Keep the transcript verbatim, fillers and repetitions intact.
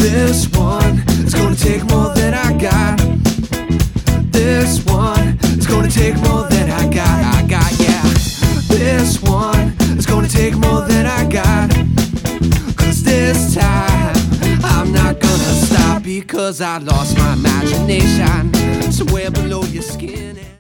This one is gonna take more than I got. This one is gonna take more than I got. I got, yeah. This one is gonna take more than I got. Cause this time I'm not gonna stop, because I lost my imagination somewhere below your skin.